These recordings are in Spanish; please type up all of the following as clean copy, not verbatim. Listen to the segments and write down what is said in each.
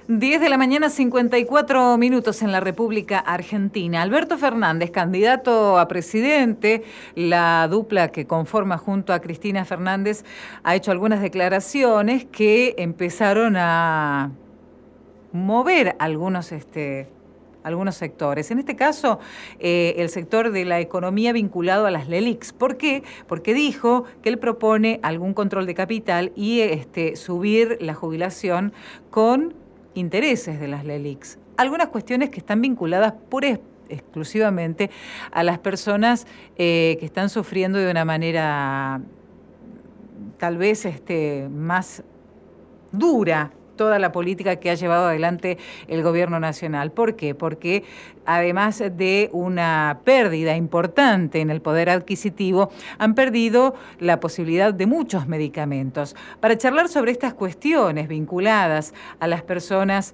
10 de la mañana, 54 minutos en la República Argentina. Alberto Fernández, candidato a presidente, la dupla que conforma junto a Cristina Fernández, ha hecho algunas declaraciones que empezaron a mover algunos sectores. En este caso, el sector de la economía vinculado a las LELIQs. ¿Por qué? Porque dijo que él propone algún control de capital y subir la jubilación con intereses de las LELIQs. Algunas cuestiones que están vinculadas exclusivamente a las personas que están sufriendo de una manera tal vez más dura toda la política que ha llevado adelante el gobierno nacional. ¿Por qué? Porque además de una pérdida importante en el poder adquisitivo, han perdido la posibilidad de muchos medicamentos. Para charlar sobre estas cuestiones vinculadas a las personas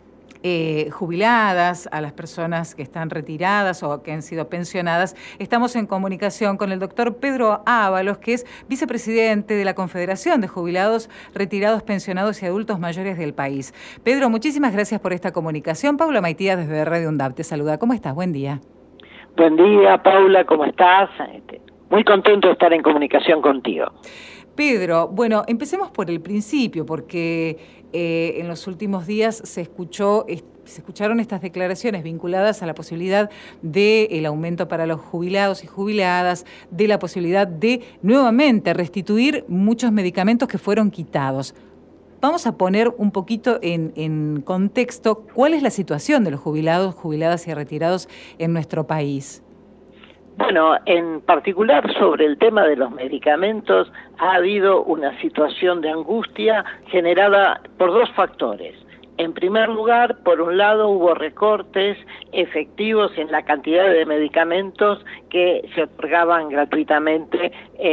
jubiladas, a las personas que están retiradas o que han sido pensionadas, estamos en comunicación con el doctor Pedro Ábalos, que es vicepresidente de la Confederación de Jubilados, Retirados, Pensionados y Adultos Mayores del país. Pedro, muchísimas gracias por esta comunicación. Paula Maitía desde Radio UNDAP te saluda. ¿Cómo estás? Buen día. Buen día, Paula, ¿cómo estás? Muy contento de estar en comunicación contigo. Pedro, bueno, empecemos por el principio, porque en los últimos días se escucharon estas declaraciones vinculadas a la posibilidad del aumento para los jubilados y jubiladas, de la posibilidad de nuevamente restituir muchos medicamentos que fueron quitados. Vamos a poner un poquito en contexto cuál es la situación de los jubilados, jubiladas y retirados en nuestro país. Bueno, en particular sobre el tema de los medicamentos ha habido una situación de angustia generada por dos factores. En primer lugar, por un lado hubo recortes efectivos en la cantidad de medicamentos que se otorgaban gratuitamente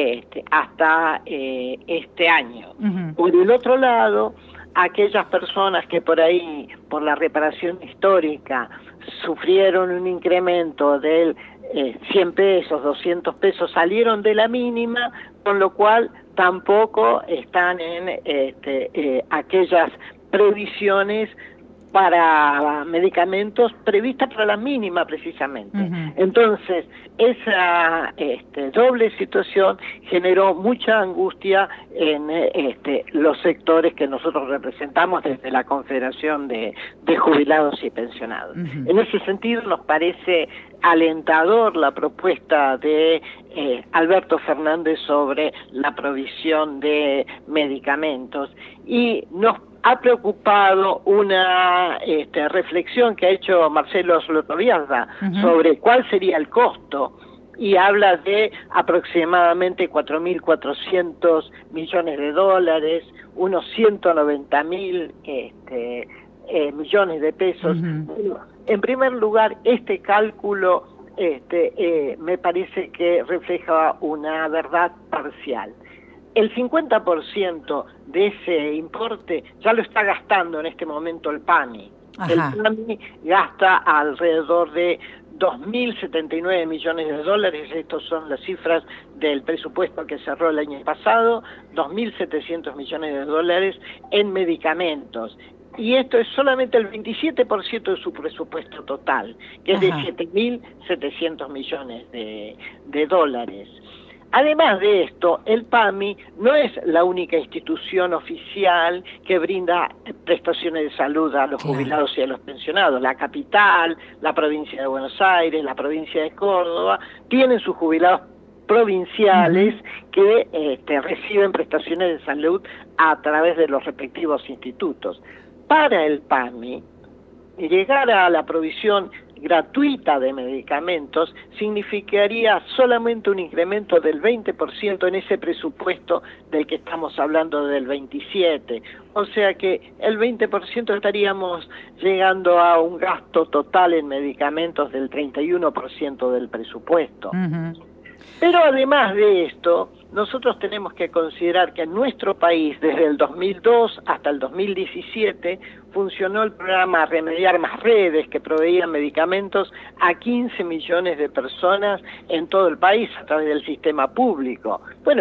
hasta este año. Por el otro lado, aquellas personas que por ahí, por la reparación histórica, sufrieron un incremento del 100 pesos, 200 pesos, salieron de la mínima, con lo cual tampoco están en aquellas previsiones para medicamentos previstas para la mínima precisamente. Entonces, esa doble situación generó mucha angustia en los sectores que nosotros representamos desde la Confederación de Jubilados y Pensionados. En ese sentido nos parece alentador la propuesta de Alberto Fernández sobre la provisión de medicamentos, y nos ha preocupado una reflexión que ha hecho Marcelo Slotoviazda sobre cuál sería el costo, y habla de aproximadamente 4.400 millones de dólares, unos 190.000 millones de pesos. En primer lugar, este cálculo me parece que refleja una verdad parcial. El 50% de ese importe ya lo está gastando en este momento el PAMI. El PAMI gasta alrededor de 2.079 millones de dólares, estas son las cifras del presupuesto que cerró el año pasado, 2.700 millones de dólares en medicamentos. Y esto es solamente el 27% de su presupuesto total, que es de 7.700 millones de dólares. Además de esto, el PAMI no es la única institución oficial que brinda prestaciones de salud a los jubilados y a los pensionados. La capital, la provincia de Buenos Aires, la provincia de Córdoba, tienen sus jubilados provinciales que reciben prestaciones de salud a través de los respectivos institutos. Para el PAMI, llegar a la provisión gratuita de medicamentos significaría solamente un incremento del 20% en ese presupuesto del que estamos hablando del 27%. O sea que el 20% estaríamos llegando a un gasto total en medicamentos del 31% del presupuesto. Pero además de esto, nosotros tenemos que considerar que en nuestro país, desde el 2002 hasta el 2017, funcionó el programa Remediar Más Redes, que proveía medicamentos a 15 millones de personas en todo el país a través del sistema público. Bueno,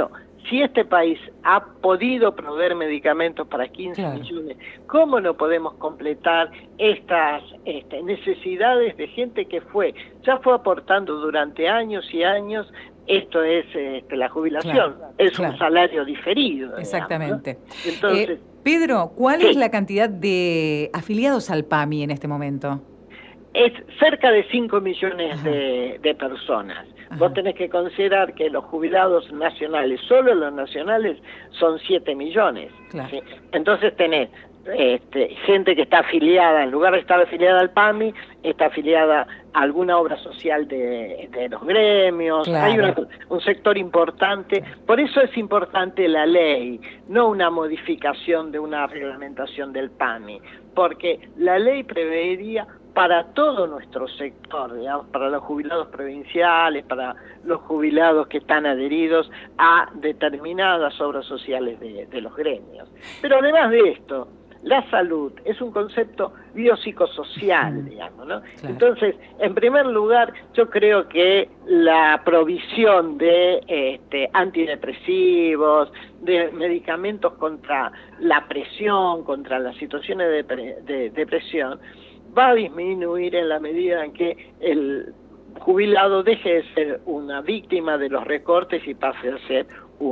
Si este país ha podido proveer medicamentos para 15 millones, ¿cómo no podemos completar estas necesidades de gente que ya fue aportando durante años y años? Esto es la jubilación, es un salario diferido. Exactamente. Digamos, ¿no? Entonces, Pedro, ¿cuál es la cantidad de afiliados al PAMI en este momento? Es cerca de 5 millones de personas. Vos tenés que considerar que los jubilados nacionales, solo los nacionales, son 7 millones. ¿Sí? Entonces tenés gente que está afiliada, en lugar de estar afiliada al PAMI, está afiliada a alguna obra social de los gremios. Hay un sector importante. Por eso es importante la ley, no una modificación de una reglamentación del PAMI, porque la ley prevería para todo nuestro sector, digamos, para los jubilados provinciales, para los jubilados que están adheridos a determinadas obras sociales de los gremios. Pero además de esto, la salud es un concepto biopsicosocial, digamos, ¿no? Entonces, en primer lugar, yo creo que la provisión de antidepresivos, de medicamentos contra la presión, contra las situaciones de depresión, va a disminuir en la medida en que el jubilado deje de ser una víctima de los recortes y pase a ser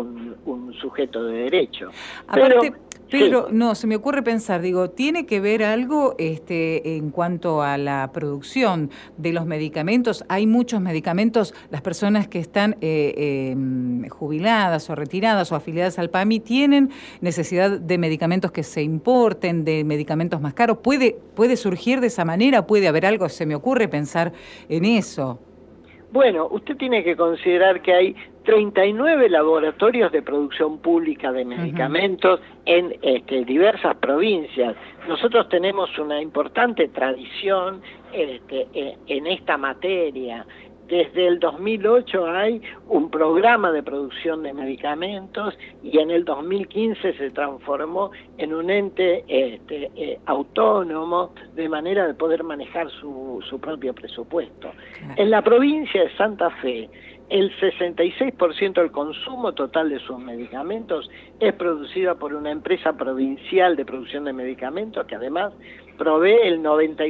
un sujeto de derecho. Aparte, Pedro, no, se me ocurre pensar, ¿tiene que ver algo en cuanto a la producción de los medicamentos? Hay muchos medicamentos, las personas que están jubiladas o retiradas o afiliadas al PAMI tienen necesidad de medicamentos que se importen, de medicamentos más caros. ¿Puede surgir de esa manera? ¿Puede haber algo? Se me ocurre pensar en eso. Bueno, usted tiene que considerar que hay 39 laboratorios de producción pública de medicamentos en diversas provincias. Nosotros tenemos una importante tradición en esta materia. Desde el 2008 hay un programa de producción de medicamentos y en el 2015 se transformó en un ente autónomo de manera de poder manejar su propio presupuesto. En la provincia de Santa Fe, el 66% del consumo total de sus medicamentos es producida por una empresa provincial de producción de medicamentos que además provee el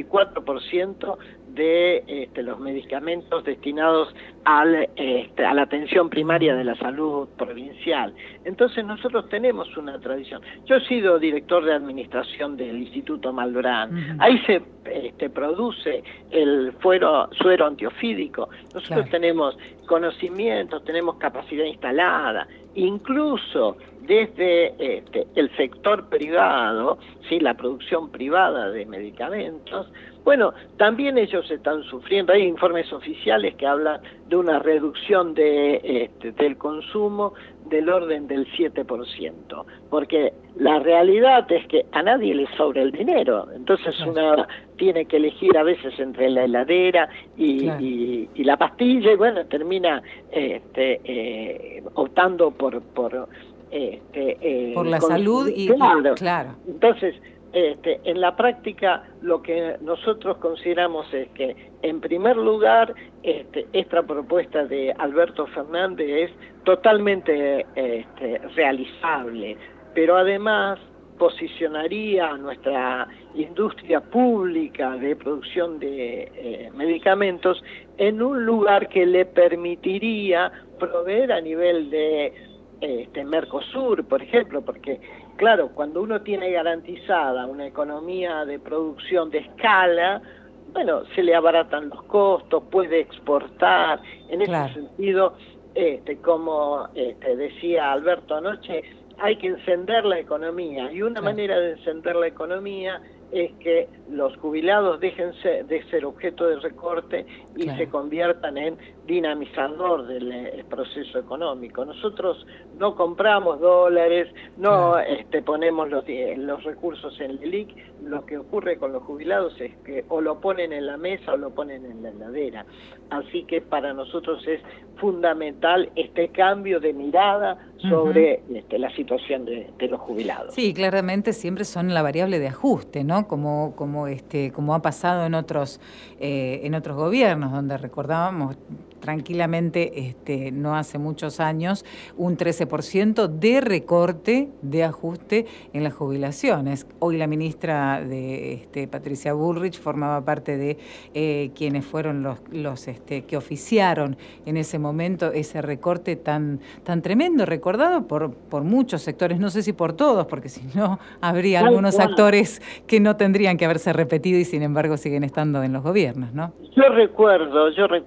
94% de los medicamentos destinados a la atención primaria de la salud provincial. Entonces nosotros tenemos una tradición. Yo he sido director de administración del Instituto Malbrán. Ahí se produce el suero antiofídico. Nosotros tenemos conocimientos, tenemos capacidad instalada, incluso desde el sector privado, ¿sí? La producción privada de medicamentos. Bueno, también ellos están sufriendo, hay informes oficiales que hablan de una reducción del consumo del orden del 7%, porque la realidad es que a nadie le sobra el dinero, entonces una tiene que elegir a veces entre la heladera y la pastilla, y bueno, termina optando por la salud y claro. Entonces, en la práctica lo que nosotros consideramos es que, en primer lugar, esta propuesta de Alberto Fernández es totalmente realizable, pero además posicionaría a nuestra industria pública de producción de medicamentos en un lugar que le permitiría proveer a nivel de Mercosur, por ejemplo, porque claro, cuando uno tiene garantizada una economía de producción de escala, bueno, se le abaratan los costos, puede exportar. En ese sentido, como decía Alberto anoche, hay que encender la economía, y una manera de encender la economía es que los jubilados dejen de ser objeto de recorte y se conviertan en dinamizador del proceso económico. Nosotros no compramos dólares, no ponemos los recursos en el LELIQ. Lo que ocurre con los jubilados es que o lo ponen en la mesa o lo ponen en la heladera. Así que para nosotros es fundamental este cambio de mirada sobre la situación de los jubilados. Sí, claramente siempre son la variable de ajuste, ¿no? Como ha pasado en otros gobiernos, donde recordábamos tranquilamente no hace muchos años un 13% de recorte, de ajuste en las jubilaciones. Hoy la ministra de Patricia Bullrich formaba parte de quienes fueron los que oficiaron en ese momento ese recorte tan tremendo, recordado por muchos sectores, no sé si por todos, porque si no habría algunos actores que no tendrían que haberse repetido y sin embargo siguen estando en los gobiernos, ¿no? Yo recuerdo,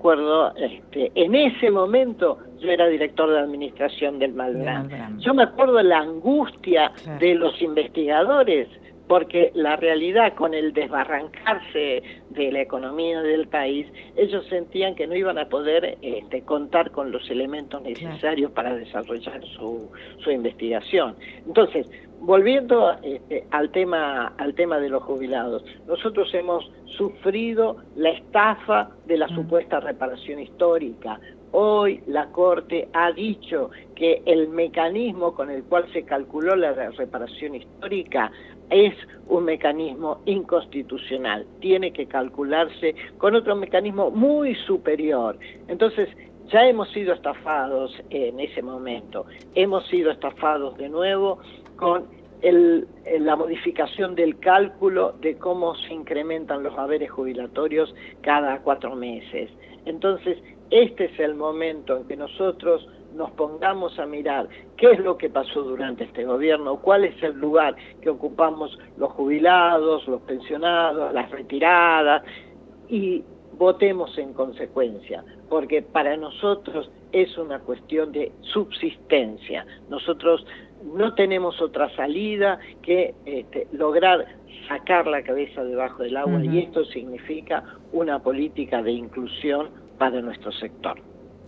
en ese momento yo era director de administración del Malbrán. Yo me acuerdo la angustia de los investigadores, porque la realidad, con el desbarrancarse de la economía del país, ellos sentían que no iban a poder contar con los elementos necesarios para desarrollar su investigación. Entonces, volviendo al tema de los jubilados, nosotros hemos sufrido la estafa de la supuesta reparación histórica. Hoy la Corte ha dicho que el mecanismo con el cual se calculó la reparación histórica es un mecanismo inconstitucional. Tiene que calcularse con otro mecanismo muy superior. Entonces, ya hemos sido estafados en ese momento. Hemos sido estafados de nuevo con la modificación del cálculo de cómo se incrementan los haberes jubilatorios cada 4 meses. Entonces, este es el momento en que nosotros nos pongamos a mirar qué es lo que pasó durante este gobierno, cuál es el lugar que ocupamos los jubilados, los pensionados, las retiradas, y votemos en consecuencia, porque para nosotros es una cuestión de subsistencia. Nosotros no tenemos otra salida que lograr sacar la cabeza debajo del agua, y esto significa una política de inclusión para nuestro sector.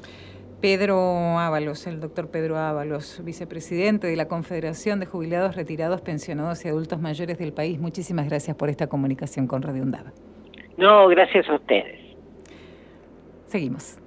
Pedro Ábalos, el doctor Pedro Ábalos, vicepresidente de la Confederación de Jubilados, Retirados, Pensionados y Adultos Mayores del país. Muchísimas gracias por esta comunicación con Radio UNDAV. No, gracias a ustedes. Seguimos.